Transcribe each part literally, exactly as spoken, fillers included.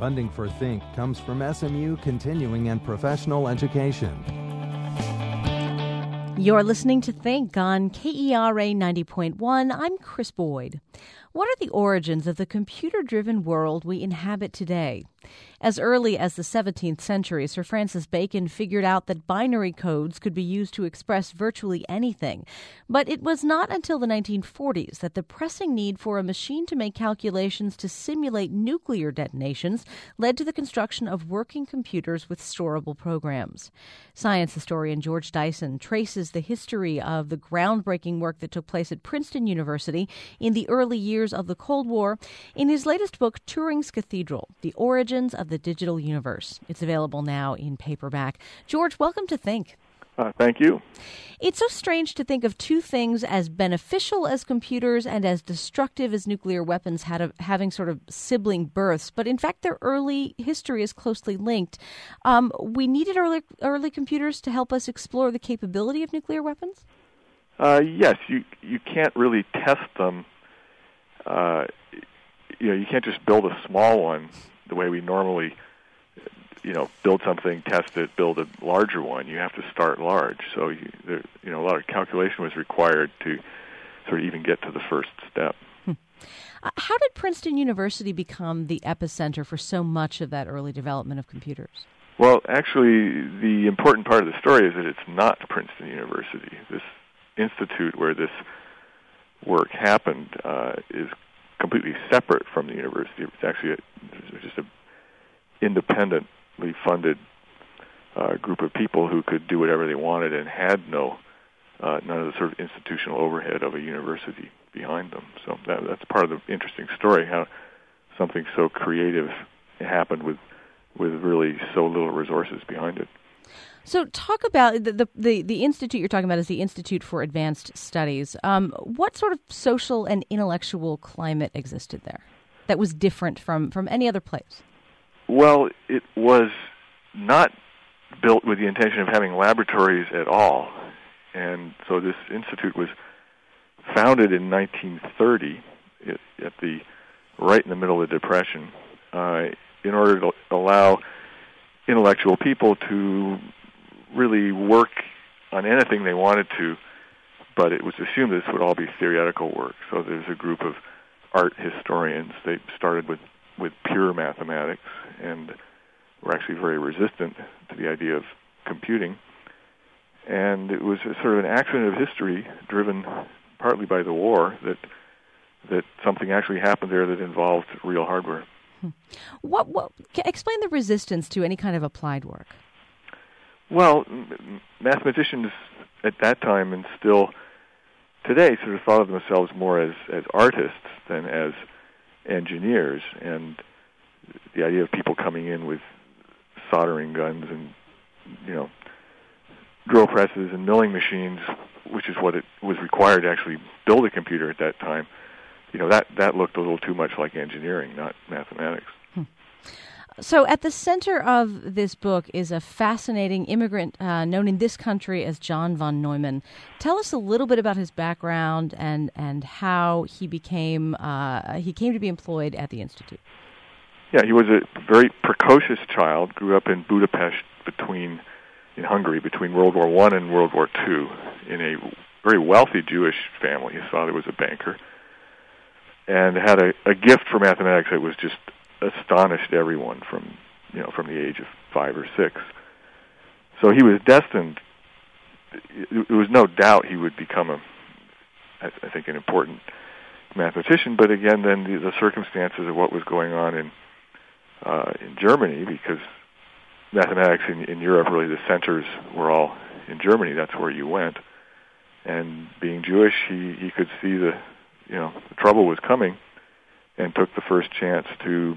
Funding for Think comes from S M U Continuing and Professional Education. You're listening to Think on K E R A ninety point one. I'm Chris Boyd. What are the origins of the computer-driven world we inhabit today? As early as the seventeenth century, Sir Francis Bacon figured out that binary codes could be used to express virtually anything. But it was not until the nineteen forties that the pressing need for a machine to make calculations to simulate nuclear detonations led to the construction of working computers with storable programs. Science historian George Dyson traces the history of the groundbreaking work that took place at Princeton University in the early years of the Cold War in his latest book, Turing's Cathedral: The Origins of the Digital Universe. It's available now in paperback. George, welcome to Think. Uh, thank you. It's so strange to think of two things as beneficial as computers and as destructive as nuclear weapons had a, having sort of sibling births, but in fact their early history is closely linked. Um, we needed early, early computers to help us explore the capability of nuclear weapons? Uh, yes, you you can't really test them. Uh, you know, you can't just build a small one the way we normally, you know, build something, test it, build a larger one. You have to start large. So, you, there, you know, a lot of calculation was required to sort of even get to the first step. Hmm. Uh, how did Princeton University become the epicenter for so much of that early development of computers? Well, actually, the important part of the story is that it's not Princeton University. This institute where this work happened uh, is completely separate from the university. It's actually a, it's just an independently funded uh, group of people who could do whatever they wanted and had no uh, none of the sort of institutional overhead of a university behind them. So that, that's part of the interesting story, how something so creative happened with with really so little resources behind it. So talk about the, the, the, the institute you're talking about is the Institute for Advanced Studies. Um, what sort of social and intellectual climate existed there that was different from, from any other place? Well, it was not built with the intention of having laboratories at all. And so this institute was founded in nineteen thirty at the right in the middle of the Depression uh, in order to allow intellectual people to really work on anything they wanted to, but it was assumed this would all be theoretical work. So there's a group of art historians. They started with, with pure mathematics and were actually very resistant to the idea of computing. And it was a sort of an accident of history driven partly by the war that that something actually happened there that involved real hardware. Hmm. What, what, explain the resistance to any kind of applied work. Well, mathematicians at that time and still today sort of thought of themselves more as, as artists than as engineers. And the idea of people coming in with soldering guns and, you know, drill presses and milling machines, which is what it was required to actually build a computer at that time, you know, that, that looked a little too much like engineering, not mathematics. Hmm. So at the center of this book is a fascinating immigrant uh, known in this country as John von Neumann. Tell us a little bit about his background and, and how he became uh, he came to be employed at the Institute. Yeah, he was a very precocious child, grew up in Budapest between, in Hungary, between World War One and World War Two in a very wealthy Jewish family. His father was a banker and had a, a gift for mathematics that was just astonished everyone from, you know, from the age of five or six. So he was destined. There was no doubt he would become a, I think, an important mathematician. But again, then the, the circumstances of what was going on in uh, in Germany, because mathematics in, in Europe, really the centers were all in Germany. That's where you went. And being Jewish, he, he could see the, you know, the trouble was coming, and took the first chance to,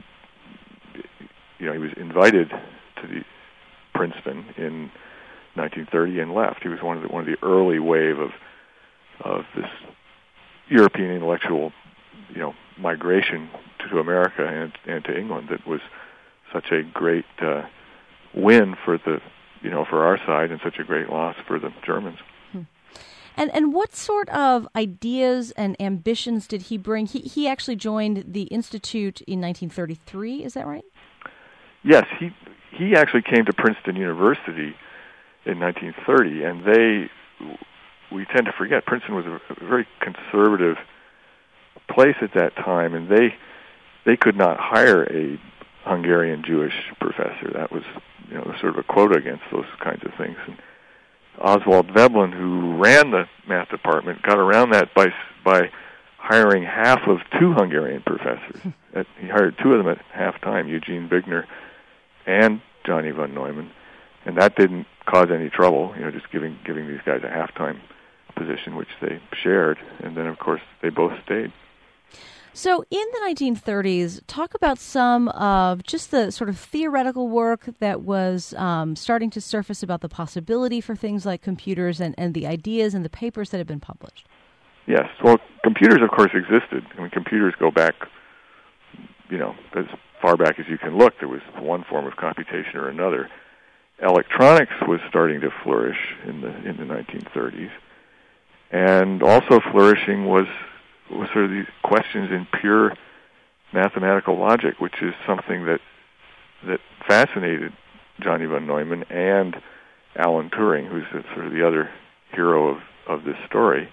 you know, he was invited to the Princeton in nineteen thirty and left. He was one of the one of the early wave of of this European intellectual, you know, migration to, to America and and to England that was such a great uh, win for the, you know, for our side and such a great loss for the Germans. And and what sort of ideas and ambitions did he bring? He he actually joined the Institute in nineteen thirty-three, is that right? Yes, he he actually came to Princeton University in nineteen thirty, and they, we tend to forget, Princeton was a very conservative place at that time, and they they could not hire a Hungarian Jewish professor. That was, you know, sort of a quota against those kinds of things. And Oswald Veblen, who ran the math department, got around that by by hiring half of two Hungarian professors. At, he hired two of them at half time, Eugene Bigner and Johnny von Neumann, and that didn't cause any trouble. You know, just giving giving these guys a half-time position, which they shared, and then of course they both stayed. So in the nineteen thirties, talk about some of just the sort of theoretical work that was um, starting to surface about the possibility for things like computers and, and the ideas and the papers that had been published. Yes. Well, computers, of course, existed. I mean, computers go back, you know, as far back as you can look. There was one form of computation or another. Electronics was starting to flourish in the in the nineteen thirties, and also flourishing was was sort of these questions in pure mathematical logic, which is something that that fascinated Johnny von Neumann and Alan Turing, who's the, sort of the other hero of, of this story.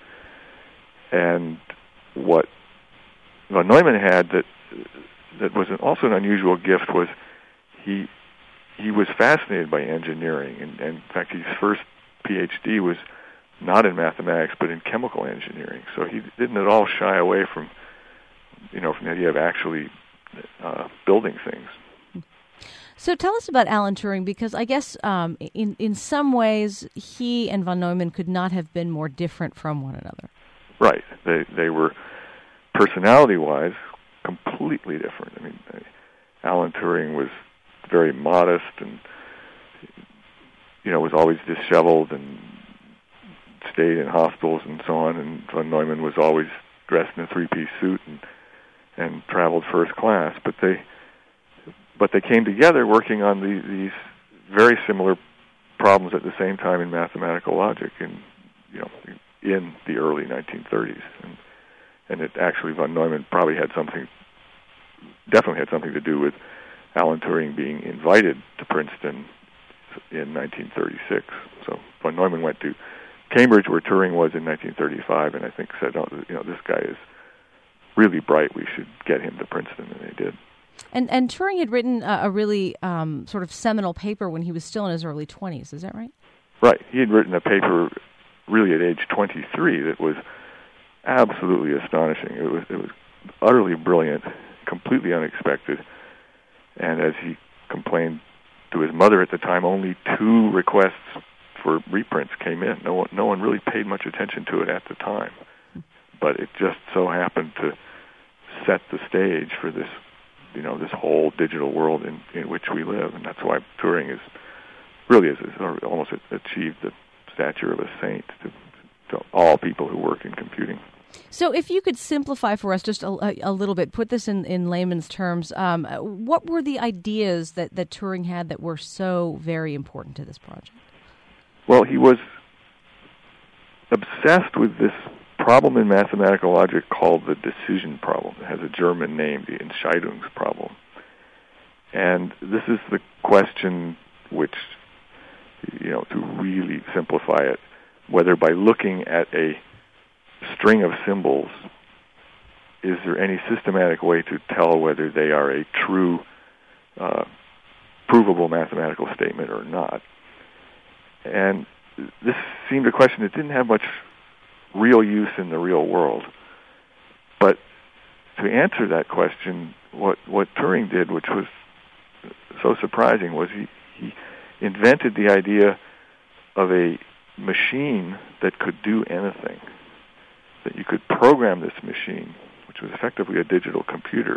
And what von Neumann had that that was an, also an unusual gift was he he was fascinated by engineering, and, and in fact his first PhD was not in mathematics but in chemical engineering. So he didn't at all shy away from you know from the idea of actually uh, building things. So tell us about Alan Turing, because I guess um, in in some ways he and von Neumann could not have been more different from one another. Right. They they were personality-wise completely different. I mean, Alan Turing was very modest and you know was always disheveled and stayed in hospitals and so on. And von Neumann was always dressed in a three-piece suit and and traveled first class. But they but they came together working on the, these very similar problems at the same time in mathematical logic, and you know. in the early nineteen thirties. And, and it actually, von Neumann probably had something, definitely had something to do with Alan Turing being invited to Princeton in nineteen thirty-six. So von Neumann went to Cambridge, where Turing was in nineteen thirty-five, and I think said, oh, you know, this guy is really bright, we should get him to Princeton, and they did. And and Turing had written a, a really um, sort of seminal paper when he was still in his early twenties, is that right? Right. He had written a paper really at age twenty-three that was absolutely astonishing. It was it was utterly brilliant, completely unexpected, and as he complained to his mother at the time, only two requests for reprints came in. No one, no one really paid much attention to it at the time, but it just so happened to set the stage for this, you know, this whole digital world in, in which we live, and that's why Turing is really is, is almost achieved the stature of a saint to, to all people who work in computing. So if you could simplify for us just a, a little bit, put this in, in layman's terms, um, what were the ideas that, that Turing had that were so very important to this project? Well, he was obsessed with this problem in mathematical logic called the decision problem. It has a German name, the Entscheidungsproblem. And this is the question which, you know, to really simplify it, whether by looking at a string of symbols, is there any systematic way to tell whether they are a true, uh, provable mathematical statement or not? And this seemed a question that didn't have much real use in the real world. But to answer that question, what, what Turing did, which was so surprising, was he, he invented the idea of a machine that could do anything, that you could program this machine, which was effectively a digital computer.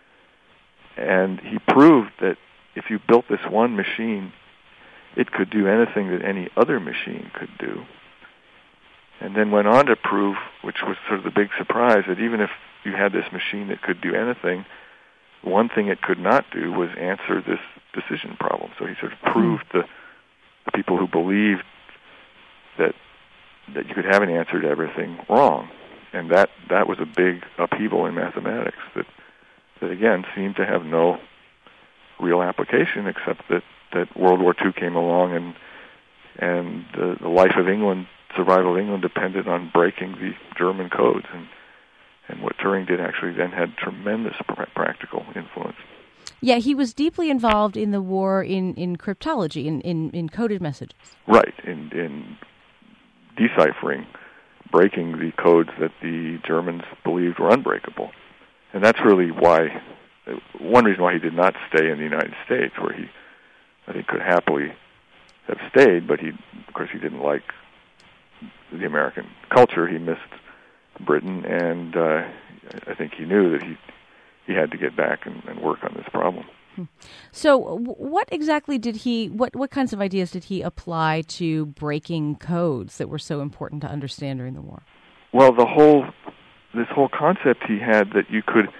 And he proved that if you built this one machine, it could do anything that any other machine could do. And then went on to prove, which was sort of the big surprise, that even if you had this machine that could do anything, one thing it could not do was answer this decision problem. So he sort of proved the, the people who believed that that you could have an answer to everything wrong. And that, that was a big upheaval in mathematics that, that again, seemed to have no real application, except that, that World War Two came along and and uh, the life of England, survival of England, depended on breaking the German codes. And, and what Turing did actually then had tremendous pr- practical influence. Yeah, he was deeply involved in the war in, in cryptology, in, in, in coded messages. Right, in, in deciphering, breaking the codes that the Germans believed were unbreakable. And that's really why, one reason why he did not stay in the United States, where he, I think, could happily have stayed, but he, of course, he didn't like the American culture. He missed Britain, and uh, I think he knew that he he had to get back and, and work on this problem. So, what exactly did he? What what kinds of ideas did he apply to breaking codes that were so important to understand during the war? Well, the whole this whole concept he had that you could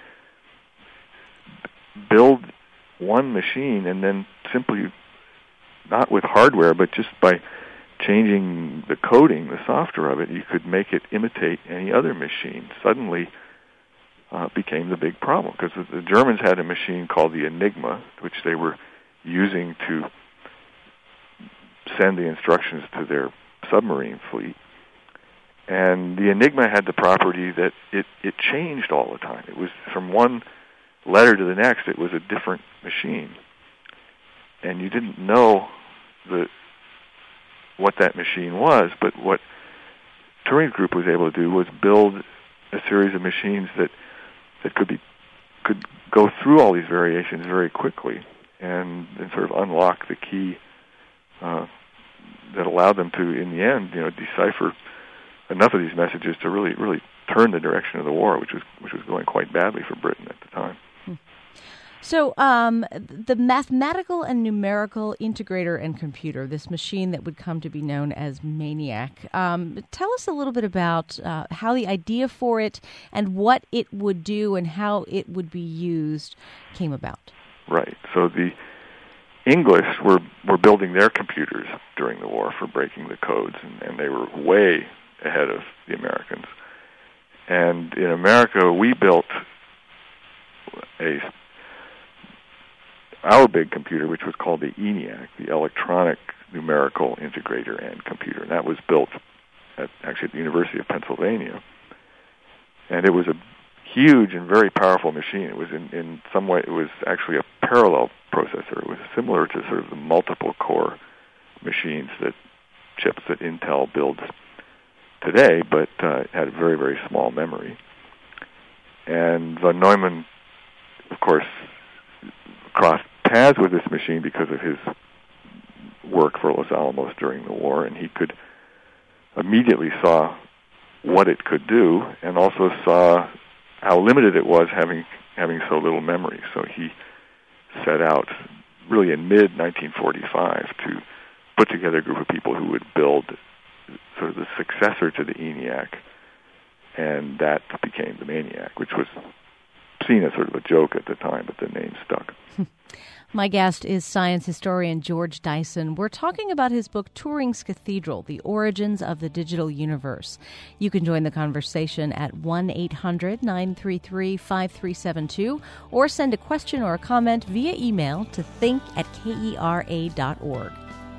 build one machine and then simply, not with hardware, but just by changing the coding, the software of it, you could make it imitate any other machine. Suddenly uh, became the big problem, because the, the Germans had a machine called the Enigma, which they were using to send the instructions to their submarine fleet. And the Enigma had the property that it, it changed all the time. It was from one letter to the next, it was a different machine. And you didn't know the what that machine was, but what Turing's group was able to do was build a series of machines that that could be could go through all these variations very quickly and, and sort of unlock the key uh, that allowed them to, in the end, you know, decipher enough of these messages to really really turn the direction of the war, which was which was going quite badly for Britain at the time. So um, the mathematical and numerical integrator and computer, this machine that would come to be known as MANIAC, um, tell us a little bit about uh, how the idea for it and what it would do and how it would be used came about. Right. So the English were, were building their computers during the war for breaking the codes, and, and they were way ahead of the Americans. And in America, we built a our big computer, which was called the ENIAC, the Electronic Numerical Integrator and Computer. And that was built at actually at the University of Pennsylvania. And it was a huge and very powerful machine. It was in, in some way, it was actually a parallel processor. It was similar to sort of the multiple core machines that chips that Intel builds today, but uh, it had a very, very small memory. And von Neumann, of course, crossed paths with this machine because of his work for Los Alamos during the war, and he could immediately saw what it could do, and also saw how limited it was having having so little memory. So he set out, really in mid nineteen forty-five, to put together a group of people who would build sort of the successor to the ENIAC, and that became the MANIAC, which was seen as sort of a joke at the time, but the name stuck. My guest is science historian George Dyson. We're talking about his book, Turing's Cathedral, The Origins of the Digital Universe. You can join the conversation at one eight hundred nine three three five three seven two or send a question or a comment via email to think at kera dot org.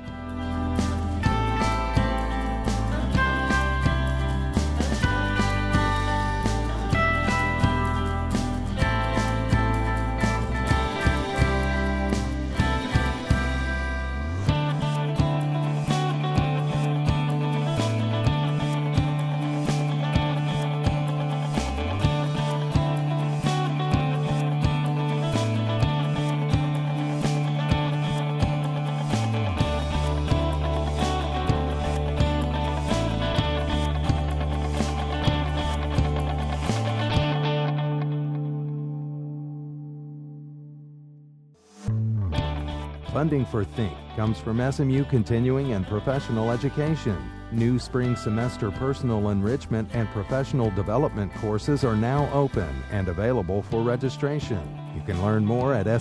Funding for Think comes from S M U Continuing and Professional Education. New spring semester personal enrichment and professional development courses are now open and available for registration. You can learn more at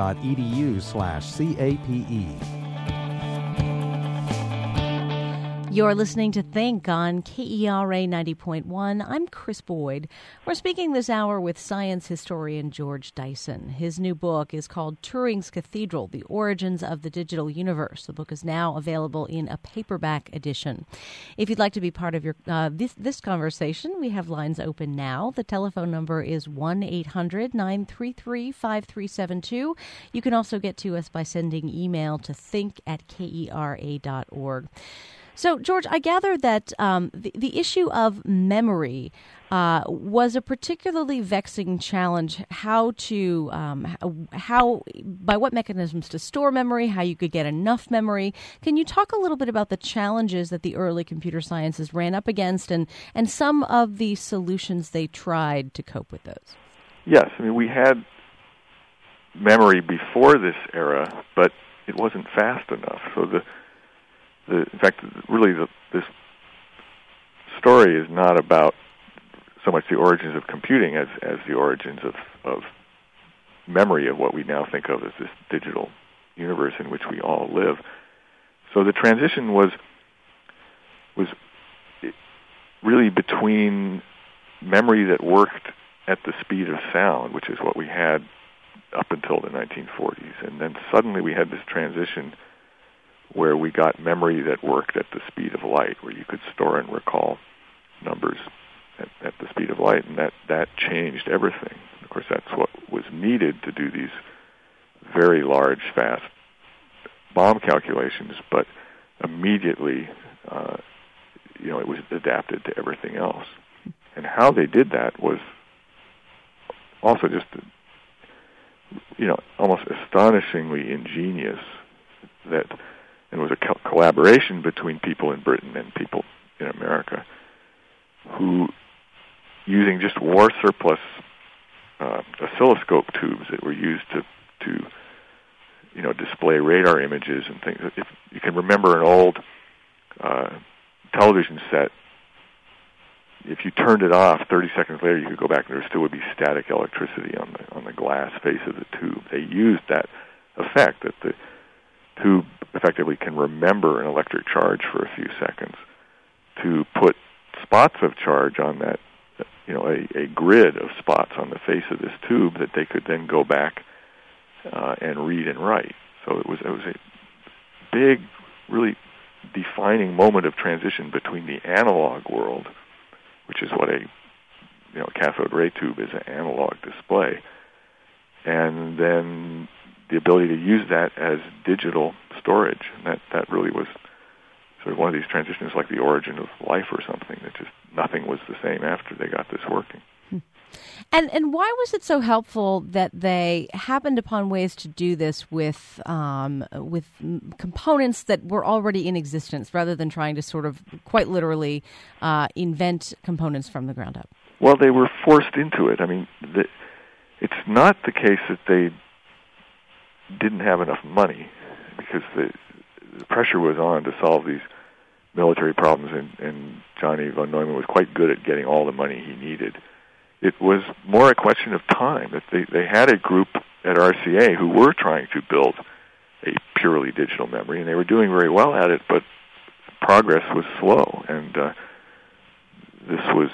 smu.edu slash CAPE. You're listening to Think on K E R A ninety point one. I'm Chris Boyd. We're speaking this hour with science historian George Dyson. His new book is called Turing's Cathedral, The Origins of the Digital Universe. The book is now available in a paperback edition. If you'd like to be part of your uh, this, this conversation, we have lines open now. The telephone number is one eight hundred nine three three five three seven two. You can also get to us by sending email to think at kera dot org. So, George, I gather that um, the, the issue of memory uh, was a particularly vexing challenge. How to, um, how, by what mechanisms to store memory, how you could get enough memory. Can you talk a little bit about the challenges that the early computer sciences ran up against and, and some of the solutions they tried to cope with those? Yes, I mean, we had memory before this era, but it wasn't fast enough. So the The, in fact, really, the, this story is not about so much the origins of computing as, as the origins of, of memory of what we now think of as this digital universe in which we all live. So the transition was was really between memory that worked at the speed of sound, which is what we had up until the nineteen forties, and then suddenly we had this transition where we got memory that worked at the speed of light, where you could store and recall numbers at, at the speed of light, and that, that changed everything. Of course, that's what was needed to do these very large, fast bomb calculations, but immediately, uh, you know, it was adapted to everything else. And how they did that was also just, you know, almost astonishingly ingenious. That it was a co- collaboration between people in Britain and people in America who, using just war surplus uh, oscilloscope tubes that were used to, to, you know, display radar images and things. If you can remember an old uh, television set, if you turned it off, thirty seconds later you could go back and there still would be static electricity on the on the glass face of the tube. They used that effect that the tube effectively can remember an electric charge for a few seconds to put spots of charge on that, you know, a, a grid of spots on the face of this tube that they could then go back uh, and read and write. So it was it was a big, really defining moment of transition between the analog world, which is what a you know cathode ray tube is, an analog display, and then the ability to use that as digital storage. And that, that really was sort of one of these transitions, like the origin of life or something, that just nothing was the same after they got this working. And and why was it so helpful that they happened upon ways to do this with um, with components that were already in existence, rather than trying to sort of quite literally uh, invent components from the ground up? Well, they were forced into it. I mean, the, it's not the case that they didn't have enough money, because the, the pressure was on to solve these military problems, and, and Johnny von Neumann was quite good at getting all the money he needed. It was more a question of time. That they, they had a group at R C A who were trying to build a purely digital memory, and they were doing very well at it, but progress was slow. And uh, this was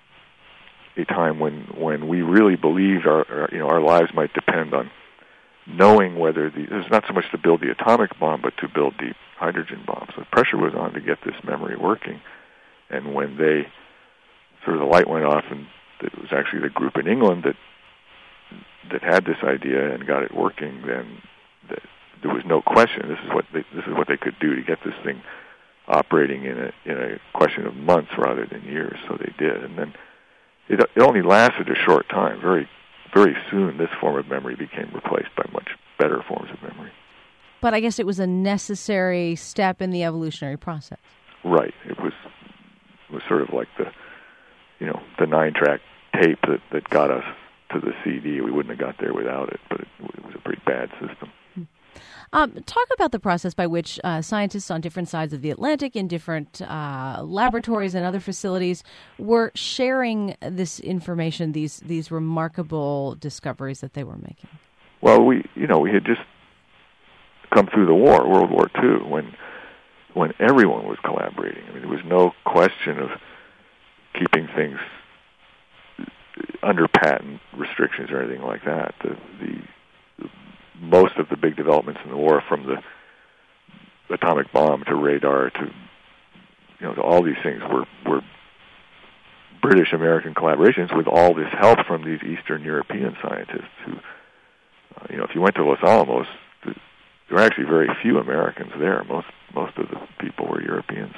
a time when, when we really believed our, our you know our lives might depend on knowing whether the, it was not so much to build the atomic bomb, but to build the hydrogen bomb. So the pressure was on to get this memory working. And when they, sort of the light went off, and it was actually the group in England that that had this idea and got it working, then the, there was no question. This is what they, this is what they could do to get this thing operating in a in a question of months rather than years. So they did, and then it, it only lasted a short time. Very very soon, this form of memory became replaced by much better forms of memory. But I guess it was a necessary step in the evolutionary process. Right. It was it was sort of like the you know the nine-track tape that, that got us to the C D. We wouldn't have got there without it, but it, it was a pretty bad system. Um, talk about the process by which uh, scientists on different sides of the Atlantic, in different uh, laboratories and other facilities, were sharing this information, these these remarkable discoveries that they were making. Well, we you know we had just come through the war, World War Two, when when everyone was collaborating. I mean, there was no question of keeping things under patent restrictions or anything like that. The, the most of the big developments in the war, from the atomic bomb to radar to you know to all these things, were were British-American collaborations with all this help from these Eastern European scientists who, uh, you know, if you went to Los Alamos, there were actually very few Americans there. Most most of the people were Europeans.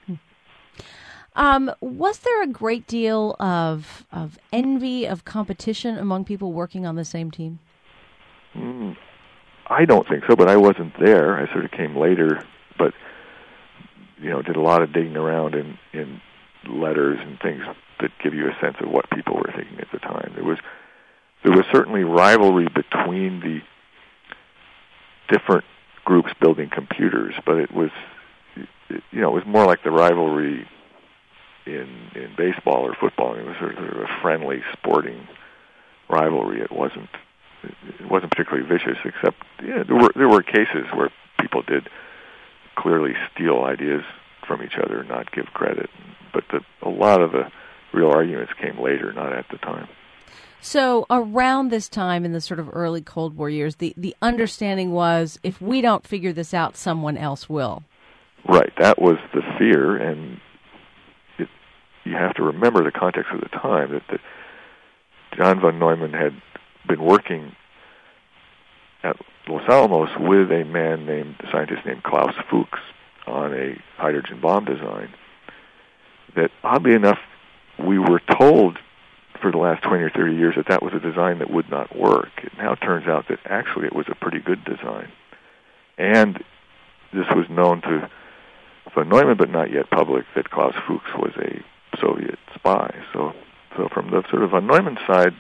Um, was there a great deal of of envy, of competition among people working on the same team? Mm, I don't think so, but I wasn't there. I sort of came later, but you know, did a lot of digging around in, in letters and things that give you a sense of what people were thinking at the time. There was there was certainly rivalry between the different groups building computers, but it was you know it was more like the rivalry in in baseball or football. It was sort of a friendly, sporting rivalry. It wasn't it wasn't particularly vicious, except yeah, there were there were cases where people did clearly steal ideas from each other, not give credit. But the, a lot of the real arguments came later, not at the time. So around this time, in the sort of early Cold War years, the, the understanding was, if we don't figure this out, someone else will. Right. That was the fear, and it, you have to remember the context of the time, that the, John von Neumann had been working at Los Alamos with a man named, a scientist named Klaus Fuchs, on a hydrogen bomb design that, oddly enough, we were told for the last twenty or thirty years that that was a design that would not work. It now turns out that actually it was a pretty good design. And this was known to von Neumann, but not yet public, that Klaus Fuchs was a Soviet spy. So so from the sort of von Neumann side,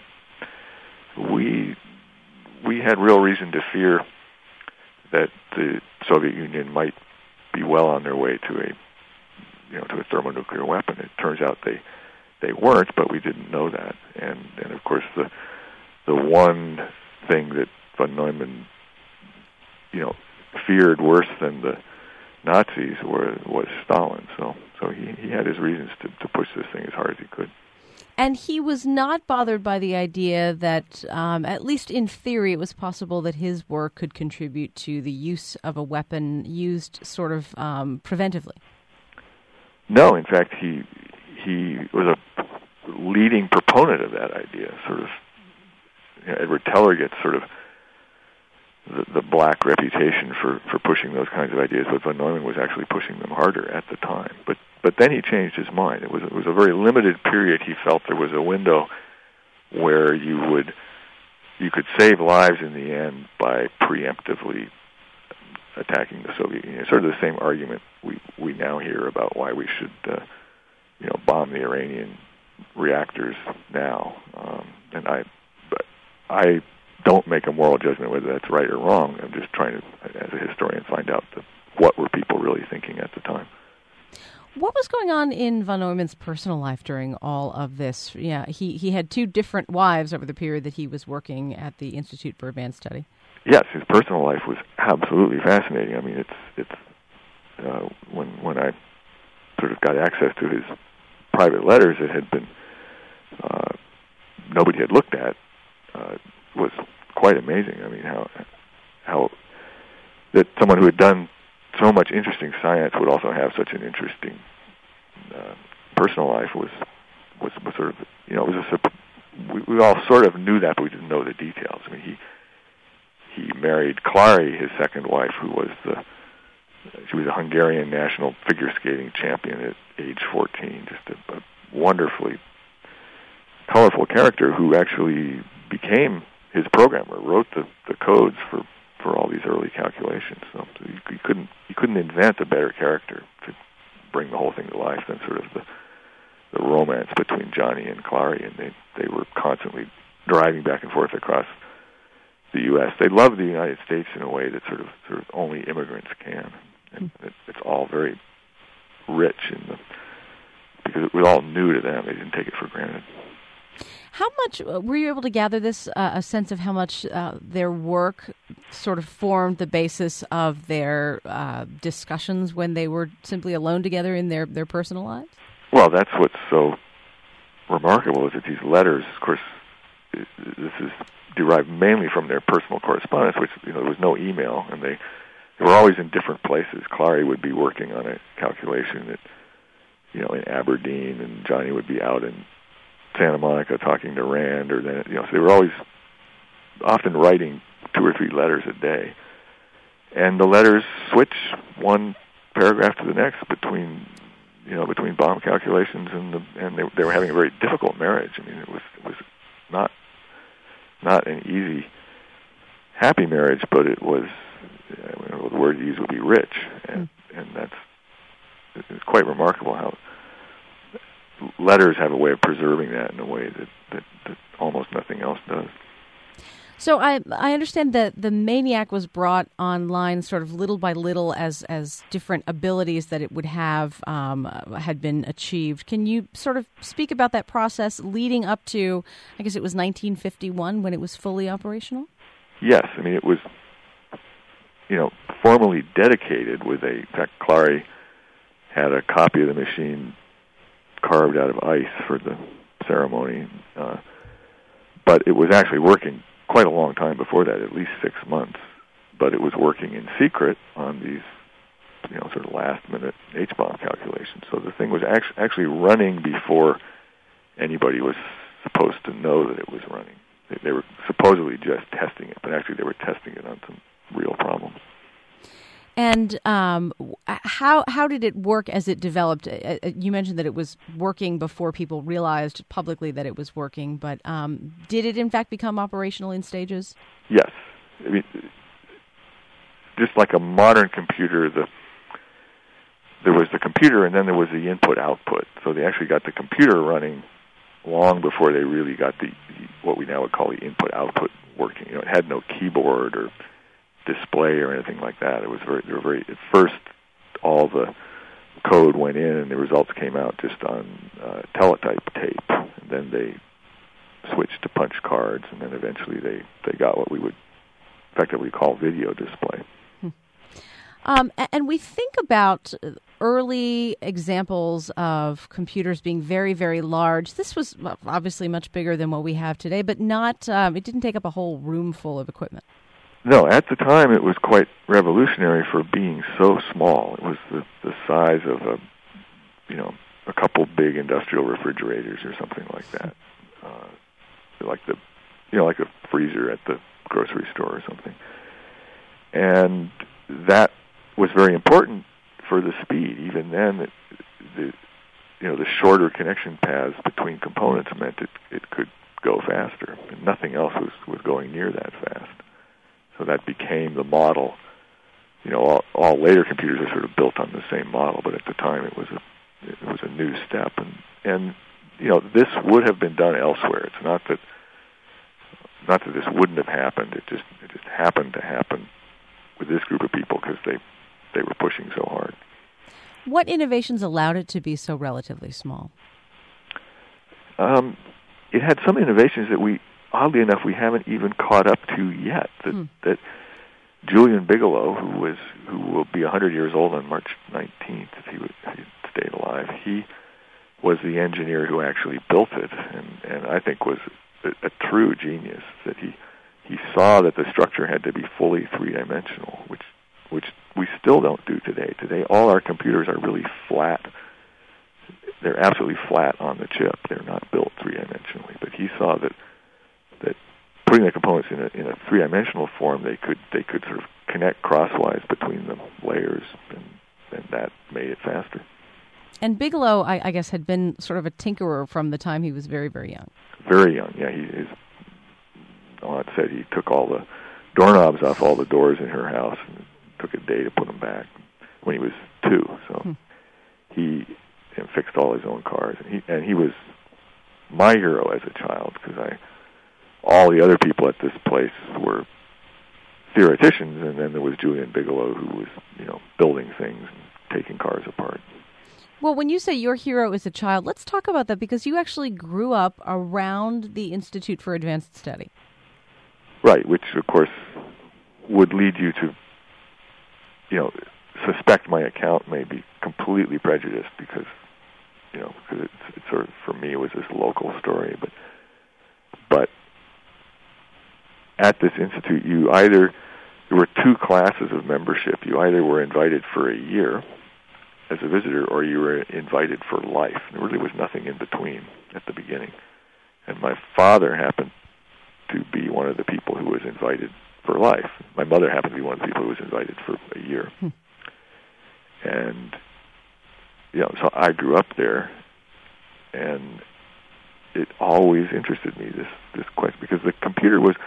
we we had real reason to fear that the Soviet Union might be well on their way to a you know to a thermonuclear weapon. It turns out they they weren't, but we didn't know that. And and of course the the one thing that von Neumann you know feared worse than the Nazis were was Stalin. So so he, he had his reasons to, to push this thing as hard as he could. And he was not bothered by the idea that, um, at least in theory, it was possible that his work could contribute to the use of a weapon used sort of um, preventively. No, in fact, he he was a leading proponent of that idea. Sort of, you know, Edward Teller gets sort of the, the black reputation for, for pushing those kinds of ideas, but von Neumann was actually pushing them harder at the time. But but then he changed his mind. It was it was a very limited period. He felt there was a window where you would you could save lives in the end by preemptively attacking the Soviet Union. Sort of the same argument we we now hear about why we should uh, you know bomb the Iranian reactors now. Um, and I but I don't make a moral judgment whether that's right or wrong. I'm just trying to, as a historian, find out the, what were people really thinking at the time. What was going on in von Neumann's personal life during all of this? Yeah, he, he had two different wives over the period that he was working at the Institute for Advanced Study. Yes, his personal life was absolutely fascinating. I mean, it's it's uh, when when I sort of got access to his private letters that had been uh, nobody had looked at. Uh, was quite amazing. I mean, how how that someone who had done so much interesting science would also have such an interesting uh, personal life was, was was sort of you know it was a we, we all sort of knew that, but we didn't know the details. I mean, he he married Clary, his second wife, who was the she was a Hungarian national figure skating champion at age fourteen. Just a, a wonderfully colorful character who actually became his programmer, wrote the, the codes for, for all these early calculations. So you, you couldn't you couldn't invent a better character to bring the whole thing to life than sort of the the romance between Johnny and Clary, and they they were constantly driving back and forth across the U S They loved the United States in a way that sort of sort of only immigrants can, and it, it's all very rich in the because it was all new to them. They didn't take it for granted. How much uh, were you able to gather this, uh, a sense of how much uh, their work sort of formed the basis of their uh, discussions when they were simply alone together in their, their personal lives? Well, that's what's so remarkable is that these letters, of course, this is derived mainly from their personal correspondence, which, you know, there was no email, and they, they were always in different places. Clary would be working on a calculation at, you know, in Aberdeen, and Johnny would be out in Santa Monica talking to Rand, or then, you know, so they were always often writing two or three letters a day. And the letters switch one paragraph to the next between, you know, between bomb calculations and the, and they, they were having a very difficult marriage. I mean, it was it was not not an easy, happy marriage, but it was, I mean, the word used would be rich, and mm. and that's it's quite remarkable how letters have a way of preserving that in a way that, that, that almost nothing else does. So I I understand that the Maniac was brought online sort of little by little as as different abilities that it would have um, had been achieved. Can you sort of speak about that process leading up to, I guess it was nineteen fifty-one when it was fully operational? Yes. I mean, it was, you know, formally dedicated with a, in fact, Clary had a copy of the machine carved out of ice for the ceremony, uh, but it was actually working quite a long time before that, at least six months. But it was working in secret on these, you know, sort of last-minute H-bomb calculations. So the thing was actually actually running before anybody was supposed to know that it was running. They, they were supposedly just testing it, but actually they were testing it on some real problems. And um, how how did it work as it developed? Uh, you mentioned that it was working before people realized publicly that it was working, but um, did it in fact become operational in stages? Yes. I mean, just like a modern computer, the there was the computer and then there was the input-output. So they actually got the computer running long before they really got the, the what we now would call the input-output working. You know, it had no keyboard or display or anything like that. It was very, they were very. At first, all the code went in, and the results came out just on uh, teletype tape. And then they switched to punch cards, and then eventually they, they got what we would effectively call video display. Hmm. Um, and we think about early examples of computers being very, very large. This was obviously much bigger than what we have today, but not. Um, it didn't take up a whole room full of equipment. No, at the time it was quite revolutionary for being so small. It was the, the size of a, you know, a couple big industrial refrigerators or something like that. Uh, like the, you know, like a freezer at the grocery store or something. And that was very important for the speed. Even then, it, the, you know, the shorter connection paths between components meant it, it could go faster. And nothing else was, was going near that fast. So that became the model. You know, all, all later computers are sort of built on the same model, but at the time it was a it was a new step, and and you know this would have been done elsewhere. It's not that not that this wouldn't have happened. It just it just happened to happen with this group of people because they they were pushing so hard. What innovations allowed it to be so relatively small? Um, it had some innovations that we. Oddly enough, we haven't even caught up to yet. That, hmm. that Julian Bigelow, who was who will be one hundred years old on March nineteenth, if he would if he'd stayed alive, he was the engineer who actually built it, and, and I think was a, a true genius. That he he saw that the structure had to be fully three-dimensional, which which we still don't do today. Today, all our computers are really flat. They're absolutely flat on the chip. They're not built three-dimensionally. But he saw that. that putting the components in a, in a three-dimensional form, they could they could sort of connect crosswise between the layers, and, and that made it faster. And Bigelow, I, I guess, had been sort of a tinkerer from the time he was very, very young. Very young, yeah. He is. Aunt said he took all the doorknobs off all the doors in her house, and it took a day to put them back when he was two. So hmm. he you know, fixed all his own cars, and he and he was my hero as a child because I. All the other people at this place were theoreticians, and then there was Julian Bigelow, who was, you know, building things and taking cars apart. Well, when you say your hero is a child, let's talk about that, because you actually grew up around the Institute for Advanced Study. Right, which, of course, would lead you to, you know, suspect my account may be completely prejudiced because, you know, because it's, it's sort of, for me, it was this local story. But, but at this institute, you either, there were two classes of membership. You either were invited for a year as a visitor, or you were invited for life. There really was nothing in between at the beginning. And my father happened to be one of the people who was invited for life. My mother happened to be one of the people who was invited for a year. Hmm. And, you know, so I grew up there, and it always interested me, this, this question, because the computer was,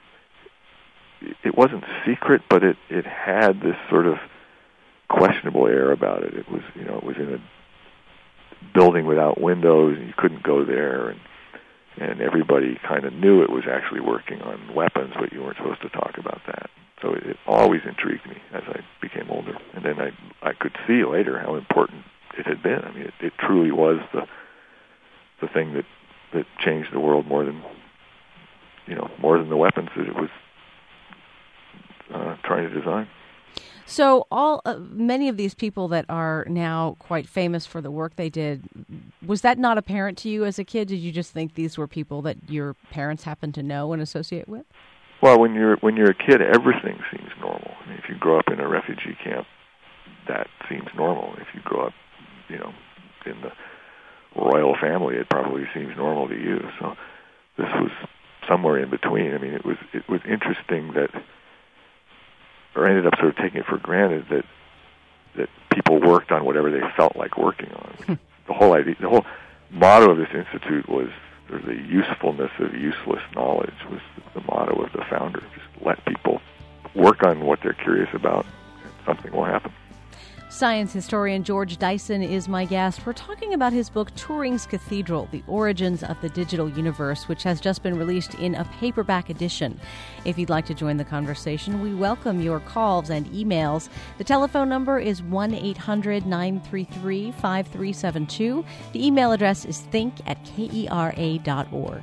it wasn't secret, but it, it had this sort of questionable air about it. It was, you know, it was in a building without windows, and you couldn't go there, and and everybody kind of knew it was actually working on weapons, but you weren't supposed to talk about that. So it, it always intrigued me as I became older, and then I I could see later how important it had been. I mean, it, it truly was the the thing that that changed the world more than, you know, more than the weapons that it was uh, trying to design. So all uh, many of these people that are now quite famous for the work they did, was that not apparent to you as a kid? Did you just think these were people that your parents happened to know and associate with? Well, when you're when you're a kid, everything seems normal. I mean, if you grow up in a refugee camp, that seems normal. If you grow up, you know, in the royal family, it probably seems normal to you. So this was somewhere in between. I mean, it was it was interesting that, or I ended up sort of taking it for granted that that people worked on whatever they felt like working on. the whole idea, the whole motto of this institute was, or the usefulness of useless knowledge was the motto of the founder. Just let people work on what they're curious about, and something will happen. Science historian George Dyson is my guest. We're talking about his book, Turing's Cathedral, The Origins of the Digital Universe, which has just been released in a paperback edition. If you'd like to join the conversation, we welcome your calls and emails. The telephone number is one eight hundred nine three three five three seven two. The email address is think at kera dot org.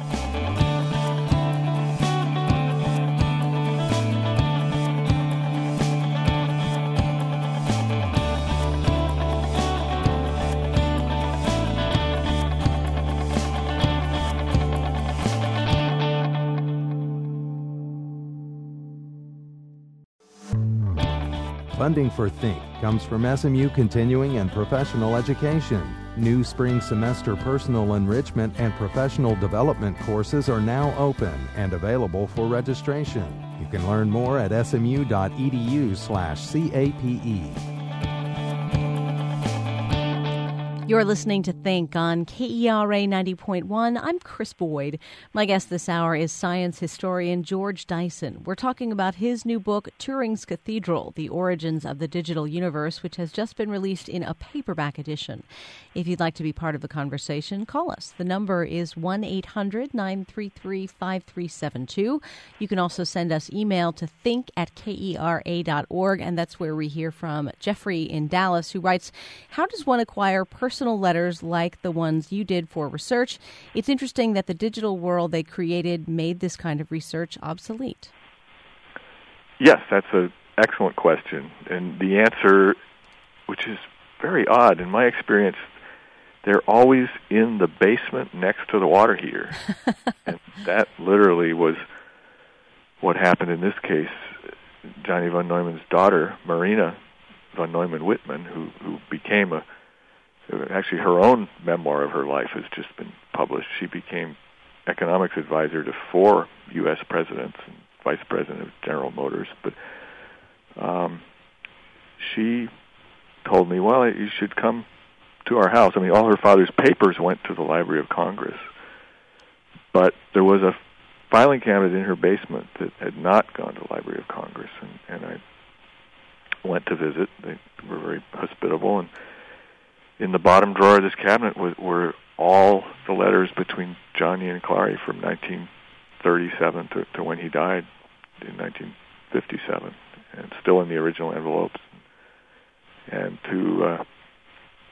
Funding for Think comes from S M U Continuing and Professional Education. New spring semester personal enrichment and professional development courses are now open and available for registration. You can learn more at smu.edu slash CAPE. You're listening to Think on K E R A ninety point one. I'm Chris Boyd. My guest this hour is science historian George Dyson. We're talking about his new book, Turing's Cathedral, The Origins of the Digital Universe, which has just been released in a paperback edition. If you'd like to be part of the conversation, call us. The number is one eight hundred nine three three five three seven two. You can also send us email to think at kera dot org, and that's where we hear from Jeffrey in Dallas, who writes, how does one acquire personal Personal letters like the ones you did for research? It's interesting that the digital world they created made this kind of research obsolete. Yes, that's an excellent question. And the answer, which is very odd, in my experience, they're always in the basement next to the water heater. And that literally was what happened in this case. Johnny von Neumann's daughter, Marina von Neumann-Wittmann, who, who became a Actually, her own memoir of her life has just been published. She became economics advisor to four U S presidents and vice president of General Motors. But um, she told me, well, you should come to our house. I mean, all her father's papers went to the Library of Congress. But there was a filing cabinet in her basement that had not gone to the Library of Congress. And, and I went to visit. They were very hospitable. And in the bottom drawer of this cabinet was, were all the letters between Johnny and Clary from nineteen thirty-seven to, to when he died in nineteen fifty-seven, and still in the original envelopes. And to uh,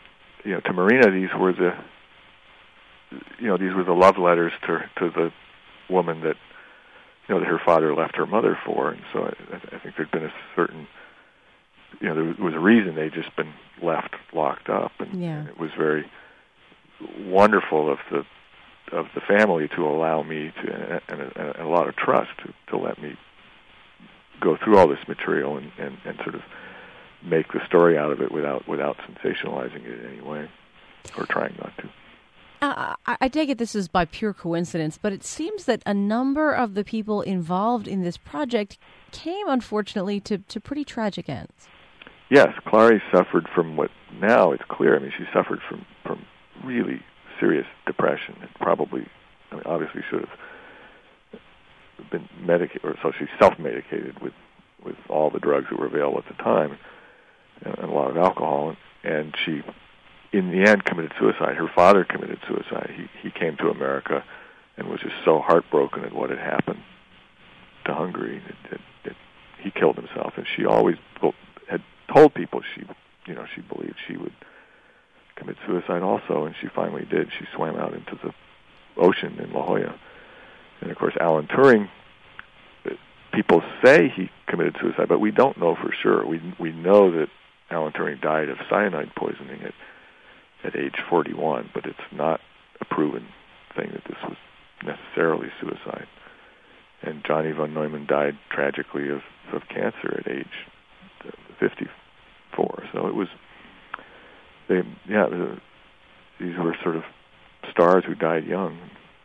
you know, to Marina, these were the, you know, these were the love letters to to the woman that, you know, that her father left her mother for, and so I, I think there'd been a certain, you know, there was a reason they'd just been left locked up, and, yeah. and it was very wonderful of the of the family to allow me to, and a, and a lot of trust to, to let me go through all this material and, and, and sort of make the story out of it without without sensationalizing it in any way, or trying not to. Uh, I, I take it this is by pure coincidence, but it seems that a number of the people involved in this project came, unfortunately, to, to pretty tragic ends. Yes, Clary suffered from what now it's clear. I mean, she suffered from, from really serious depression. And probably, I mean, obviously should have been medicated, or so she self-medicated with, with all the drugs that were available at the time, and, and a lot of alcohol. And she, in the end, committed suicide. Her father committed suicide. He he came to America and was just so heartbroken at what had happened to Hungary that, that, that he killed himself. And she always had told people she, you know, she believed she would commit suicide also, and she finally did. She swam out into the ocean in La Jolla. And of course, Alan Turing, people say he committed suicide, but we don't know for sure. We we know that Alan Turing died of cyanide poisoning at at age forty-one, but it's not a proven thing that this was necessarily suicide. And Johnny von Neumann died tragically of, of cancer at age fifty-four. So it was, they, yeah, the, these were sort of stars who died young.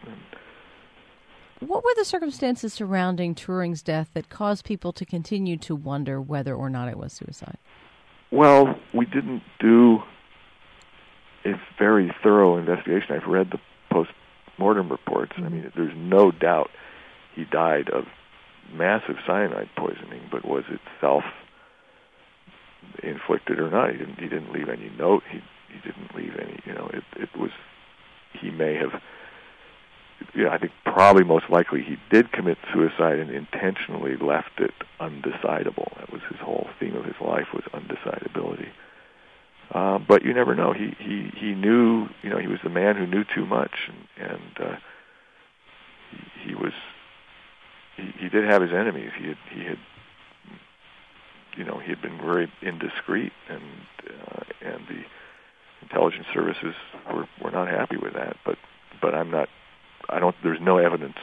And what were the circumstances surrounding Turing's death that caused people to continue to wonder whether or not it was suicide? Well, we didn't do a very thorough investigation. I've read the post-mortem reports. Mm-hmm. I mean, there's no doubt he died of massive cyanide poisoning, but was it self-inflicted or not? He didn't. He didn't leave any note. He he didn't leave any. You know, it it was. He may have. Yeah, I think probably most likely he did commit suicide and intentionally left it undecidable. That was his whole theme of his life, was undecidability. Uh, but you never know. He, he he knew, you know, he was the man who knew too much, and, and uh, he, he was he, he did have his enemies. He had he had you know he had been very indiscreet, and uh, and the intelligence services were, were not happy with that. But but I'm not. I don't. There's no evidence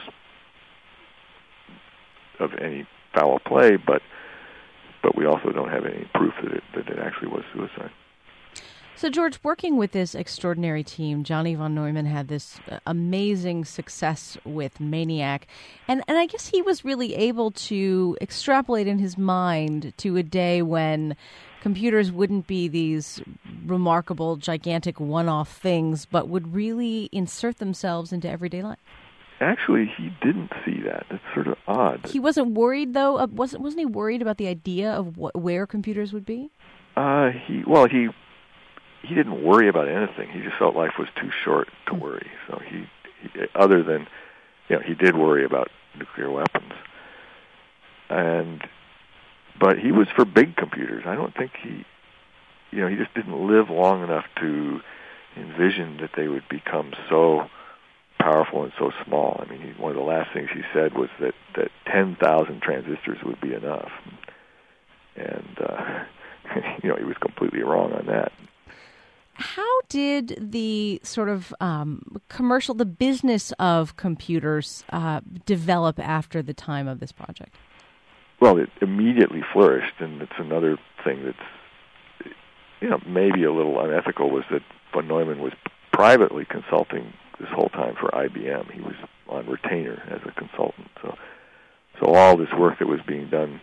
of any foul play, but but we also don't have any proof that it that it actually was suicide. So, George, working with this extraordinary team, Johnny von Neumann had this amazing success with Maniac, and and I guess he was really able to extrapolate in his mind to a day when computers wouldn't be these remarkable, gigantic one-off things, but would really insert themselves into everyday life. Actually, he didn't see that. It's sort of odd. He wasn't worried, though. Uh, wasn't wasn't he worried about the idea of wh- where computers would be? Uh, he well, he he didn't worry about anything. He just felt life was too short to mm. worry. So he, he, other than, you know, he did worry about nuclear weapons, and. But he was for big computers. I don't think he, you know, he just didn't live long enough to envision that they would become so powerful and so small. I mean, he, one of the last things he said was that, that ten thousand transistors would be enough. And, uh, you know, he was completely wrong on that. How did the sort of um, commercial, the business of computers uh, develop after the time of this project? Well, it immediately flourished, and it's another thing that's, you know, maybe a little unethical, was that von Neumann was privately consulting this whole time for I B M. He was on retainer as a consultant. So so all this work that was being done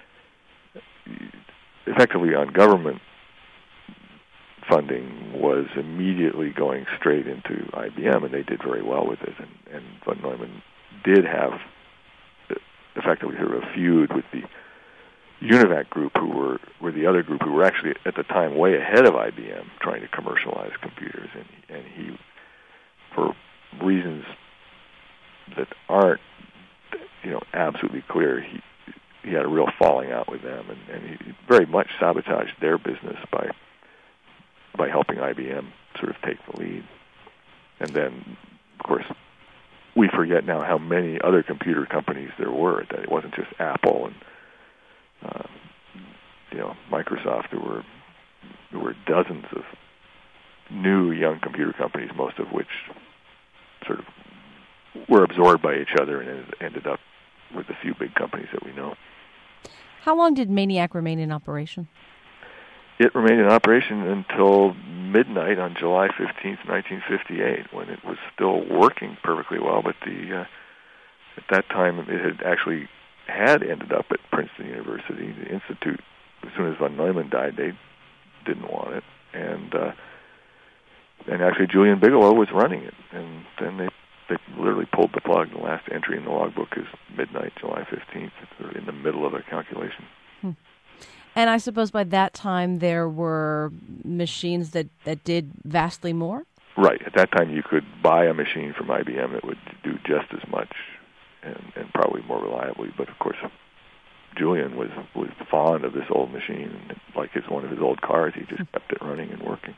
effectively on government funding was immediately going straight into I B M, and they did very well with it. And, and von Neumann did have effectively sort of a feud with the Univac group, who were, were the other group who were actually at the time way ahead of I B M trying to commercialize computers. And, and he, for reasons that aren't, you know, absolutely clear, he he had a real falling out with them, and, and he very much sabotaged their business by by helping I B M sort of take the lead. And then, of course, we forget now how many other computer companies there were. That it wasn't just Apple and uh, you know Microsoft. There were there were dozens of new young computer companies, most of which sort of were absorbed by each other and ended up with the few big companies that we know. How long did MANIAC remain in operation? It remained in operation until midnight on July fifteenth, nineteen fifty-eight, when it was still working perfectly well, but the uh, at that time it had actually had ended up at Princeton University. The Institute, as soon as von Neumann died, they didn't want it, and uh, and actually Julian Bigelow was running it, and then they they literally pulled the plug. The last entry in the logbook is midnight, July fifteenth. It's in the middle of a calculation. Hmm. And I suppose by that time there were machines that, that did vastly more? Right. At that time you could buy a machine from I B M that would do just as much and, and probably more reliably. But, of course, Julian was, was fond of this old machine. And like it's one of his old cars, he just kept it running and working.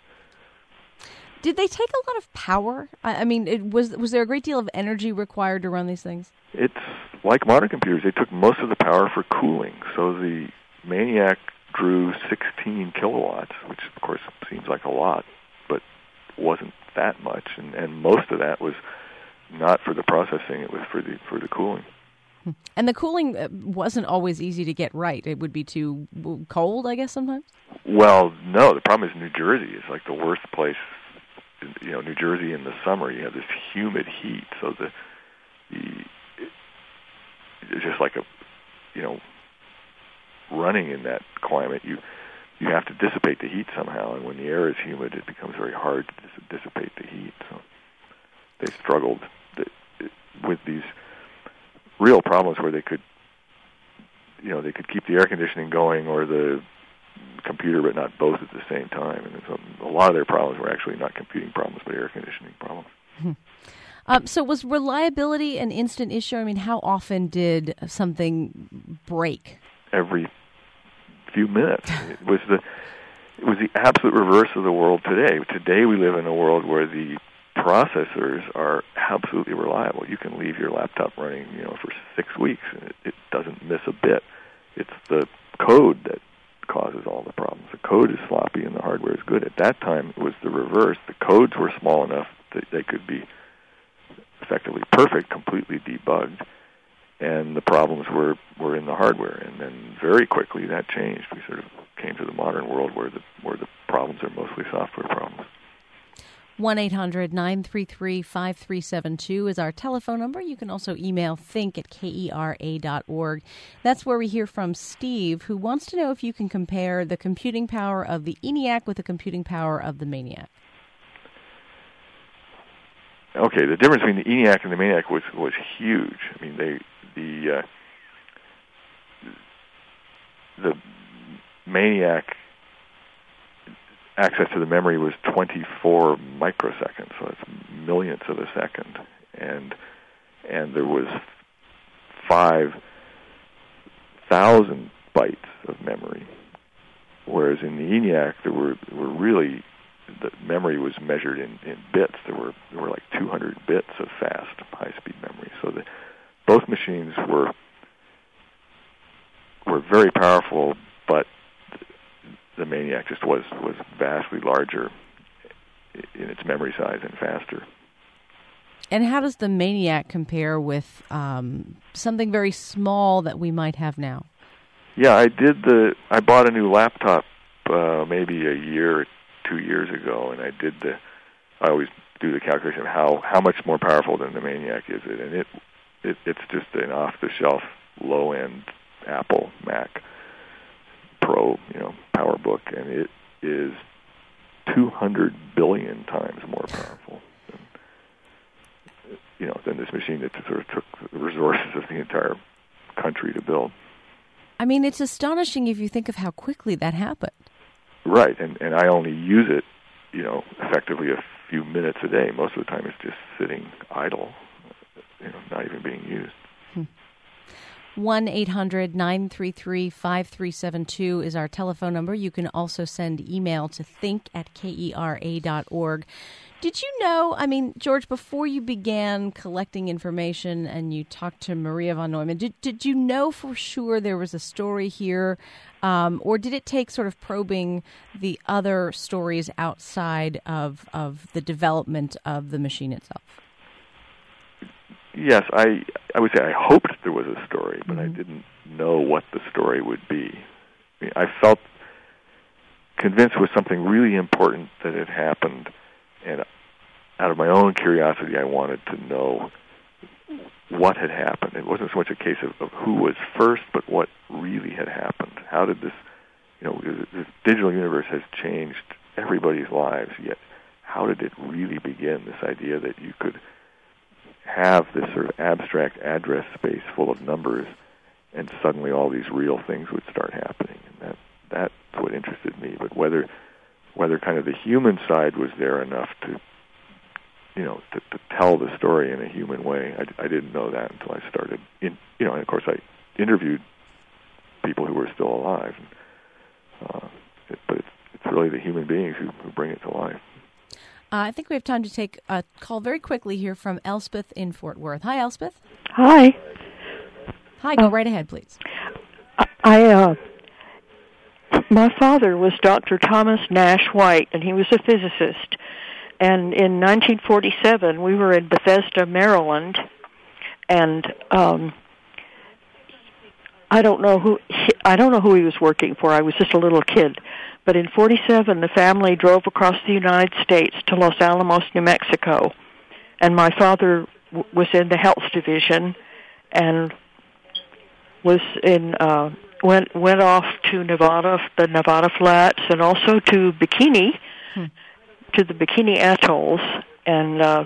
Did they take a lot of power? I, I mean, it, was was there a great deal of energy required to run these things? It's like modern computers. They took most of the power for cooling. So the MANIAC drew sixteen kilowatts, which of course seems like a lot, but wasn't that much, and, and most of that was not for the processing; it was for the for the cooling. And the cooling wasn't always easy to get right. It would be too cold, I guess, sometimes. Well, no. The problem is New Jersey is like the worst place. You know, New Jersey in the summer, you have this humid heat, so the the it's just like a you know. running in that climate, you you have to dissipate the heat somehow, and when the air is humid, it becomes very hard to dis- dissipate the heat. So they struggled th- with these real problems where they could, you know, they could keep the air conditioning going or the computer, but not both at the same time. And so a lot of their problems were actually not computing problems, but air conditioning problems. Hmm. Um, so was reliability an instant issue? I mean, how often did something break? Every few minutes. It was the it was the absolute reverse of the world today. Today we live in a world where the processors are absolutely reliable. You can leave your laptop running, you know, for six weeks and it, it doesn't miss a bit. It's the code that causes all the problems. The code is sloppy and the hardware is good. At that time it was the reverse. The codes were small enough that they could be effectively perfect, completely debugged. And the problems were, were in the hardware, and then very quickly that changed. We sort of came to the modern world where the where the problems are mostly software problems. one eight hundred nine three three five three seven two is our telephone number. You can also email think at kera dot org. That's where we hear from Steve, who wants to know if you can compare the computing power of the ENIAC with the computing power of the MANIAC. Okay, the difference between the ENIAC and the MANIAC was was huge. I mean, they the uh, the MANIAC access to the memory was twenty-four microseconds, so it's millionths of a second, and and there was five thousand bytes of memory, whereas in the ENIAC there were were really the memory was measured in, in bits. There were there were like two hundred bits of fast, high-speed memory. So the, both machines were were very powerful, but the MANIAC just was was vastly larger in its memory size and faster. And how does the MANIAC compare with um, something very small that we might have now? Yeah, I did the. I bought a new laptop uh, maybe a year. two years ago, and I did the, I always do the calculation of how, how much more powerful than the MANIAC is it, and it, it it's just an off-the-shelf, low-end Apple Mac Pro, you know, PowerBook, and it is two hundred billion times more powerful than, you know, than this machine that sort of took the resources of the entire country to build. I mean, it's astonishing if you think of how quickly that happened. Right, and, and I only use it, you know, effectively a few minutes a day. Most of the time it's just sitting idle, you know, not even being used. Hmm. one eight hundred nine three three five three seven two is our telephone number. You can also send email to think at kera dot org. Did you know, I mean, George, before you began collecting information and you talked to Maria von Neumann, did, did you know for sure there was a story here, um, or did it take sort of probing the other stories outside of, of the development of the machine itself? Yes, I I would say I hoped there was a story, but mm-hmm. I didn't know what the story would be. I mean, I felt convinced it was something really important that had happened, and out of my own curiosity, I wanted to know what had happened. It wasn't so much a case of, of who was first, but what really had happened. How did this, you know, the digital universe has changed everybody's lives, yet how did it really begin, this idea that you could have this sort of abstract address space full of numbers and suddenly all these real things would start happening. And that that's what interested me. But whether whether kind of the human side was there enough to, you know, to, to tell the story in a human way, I, I didn't know that until I started. In, you know, and of course I interviewed people who were still alive. And, uh, it, but it's, it's really the human beings who, who bring it to life. Uh, I think we have time to take a call very quickly here from Elspeth in Fort Worth. Hi, Elspeth. Hi. Hi, go uh, right ahead, please. I, uh, my father was Doctor Thomas Nash White, and he was a physicist. And in nineteen forty-seven, we were in Bethesda, Maryland, and um, I don't know who he, I don't know who he was working for. I was just a little kid. But in forty-seven, the family drove across the United States to Los Alamos, New Mexico, and my father w- was in the health division, and was in uh, went went off to Nevada, the Nevada Flats, and also to Bikini, hmm. to the Bikini Atolls, and uh,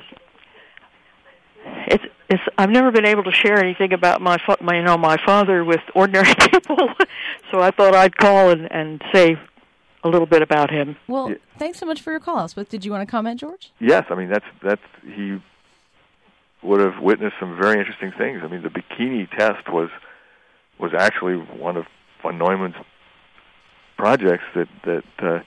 it's it's. I've never been able to share anything about my, fa- my you know my father with ordinary people, so I thought I'd call and, and say a little bit about him. Well, yeah. Thanks so much for your call, Elspeth. Did you want to comment, George? Yes, I mean that's that's he would have witnessed some very interesting things. I mean, the Bikini test was was actually one of von Neumann's projects that that uh,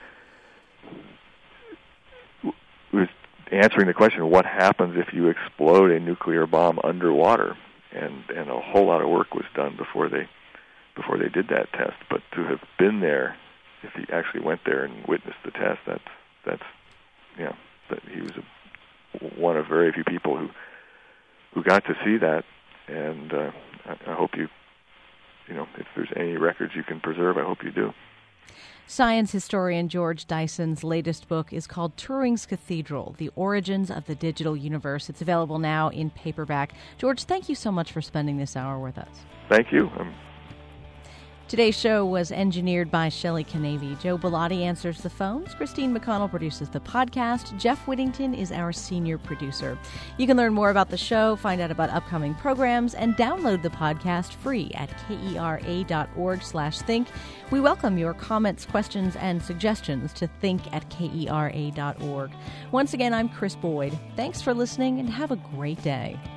was answering the question: what happens if you explode a nuclear bomb underwater? And and a whole lot of work was done before they before they did that test. But to have been there, if he actually went there and witnessed the test, that's that's you know, that he was a, one of very few people who who got to see that. And uh, I, I hope you you know if there's any records you can preserve, I hope you do. Science historian George Dyson's latest book is called Turing's Cathedral, The Origins of the Digital Universe. It's available now in paperback. George, thank you so much for spending this hour with us. Thank you. Um, Today's show was engineered by Shelley Canavy. Joe Bellotti answers the phones. Christine McConnell produces the podcast. Jeff Whittington is our senior producer. You can learn more about the show, find out about upcoming programs, and download the podcast free at kera.org slash think. We welcome your comments, questions, and suggestions to think at kera dot org. Once again, I'm Chris Boyd. Thanks for listening, and have a great day.